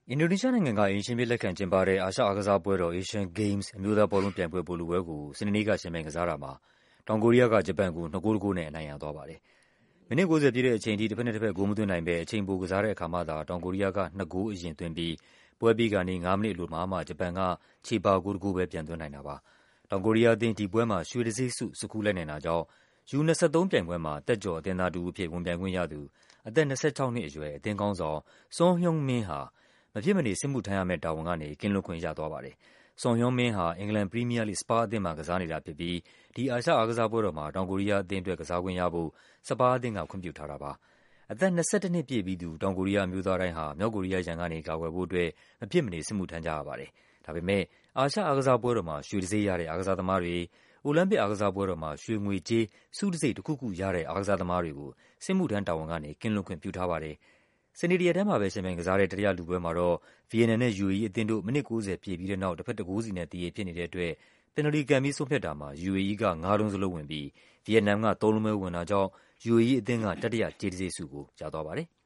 အင်ဒိုနီးရှားနိုင်ငံက အိမ်ရှင်အဖြစ်လက်ခံကျင်းပတဲ့ အာရှအားကစားပွဲတော် Asian Games အမျိုးသားဘောလုံးပြိုင်ပွဲ ဗိုလ်လုပွဲကို စနေနေ့က ယှဉ်ပြိုင်ကစားတာမှာ တောင်ကိုရီးယားက ဂျပန်ကို 2-1 နဲ့ အနိုင်ရသွားပါတယ်။ မိနစ် 90 ပြည့်တဲ့အချိန်ထိ တဘက်နဲ့တဘက် ဂိုးမသွင်းနိုင်ဘဲ အချိန်ပိုကစားတဲ့အခါမှသာ တောင်ကိုရီးယားက 2 ဂိုးအရင်သွင်းပြီး ပွဲပြီးခါနီး 5 မိနစ်အလိုမှာမှ ဂျပန်က ချေပဂိုး 1 ဂိုးပဲ ပြန်သွင်းနိုင်တာပါ။ တောင်ကိုရီးယားအသင်း ဒီပွဲမှာ ရွှေတံဆိပ်ဆု ဆွတ်ခူးလိုက်နိုင်တာကြောင့် U-23 ပြိုင်ပွဲမှာ သက်ကျော်အသင်းသားတဦးအဖြစ် ဝင်ပြိုင်ခွင့်ရသူ အသက် 26 နှစ်အရွယ် အသင်းခေါင်းဆောင် Son Heung-min ဟာ မဖြစ်မနေ စစ်မှုထမ်းရမယ့်တာဝန်ကနေ ကင်းလွတ်ခွင့်ရသွားပါတယ်။ Son Heung-min ဟာ အင်္ဂလန် ပရီးမီးယားလိဂ် စပါးအသင်းမှာ ကစားနေတာဖြစ်ပြီး ဒီအာရှအားကစားပွဲတော်မှာ တောင်ကိုရီးယားအသင်းအတွက် ကစားခွင့်ရဖို့ စပါးအသင်းက ခွင့်ပြုထားတာပါ။ အသက် ၂၁ နှစ်ပြည့်ပြီးသူ တောင်ကိုရီးယားအမျိုးသားတိုင်းဟာ မြောက်ကိုရီးယားရန်ကနေ ကာကွယ်ဖို့အတွက် မဖြစ်မနေ စစ်မှုထမ်းကြရပါတယ်။ ဒါပေမယ့် အာရှအားကစားပွဲတော်မှာ ရွှေတံဆိပ်ရတဲ့ အားကစားသမားတွေ၊ အိုလံပစ်အားကစားပွဲတော်မှာ ရွှေ ငွေ ကြေး ဆုတံဆိပ်တခုခုရတဲ့ အားကစားသမားတွေကို စစ်မှုထမ်းတာဝန်ကနေ ကင်းလွတ်ခွင့်ပြုထားပါတယ်။ စနေ တရက်တည်းမှာပဲ ယှဉ်ပြိုင်ကစားတဲ့ တတိယလုပွဲမှာတော့ ဗီယက်နမ်နဲ့ UAE အသင်းတို့ မိနစ် 90 ပြည့်ပြီးတဲ့နောက် တဘက် 1 ဂိုးစီနဲ့ သရေဖြစ်နေတဲ့အတွက် ပန်နယ်လ်တီကန်ပြီး ဆုံးဖြတ်တာမှာ UAE က ၅ လုံးစလုံးဝင်ပြီး ဗီယက်နမ်က 3 လုံးပဲဝင်တာကြောင့် UAE အသင်းက တတိယ ကြေးတံဆိပ်ဆုကို ရသွားပါတယ်။